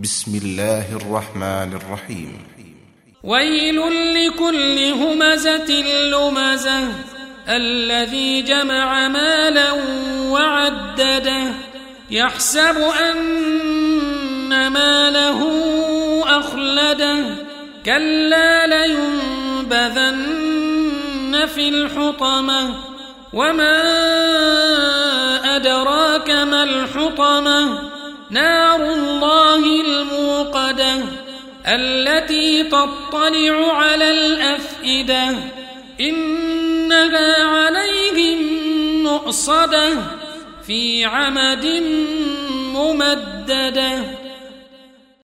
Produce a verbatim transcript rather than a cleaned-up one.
بسم الله الرحمن الرحيم. ويل لكل همزة لمزة الذي جمع مالا وعدده يحسب أن ماله أخلده كلا لينبذن في الحطمة وما أدراك ما الحطمة نار الله الموقدة التي تطلع على الأفئدة إنها عليهم مؤصدة في عمد ممددة.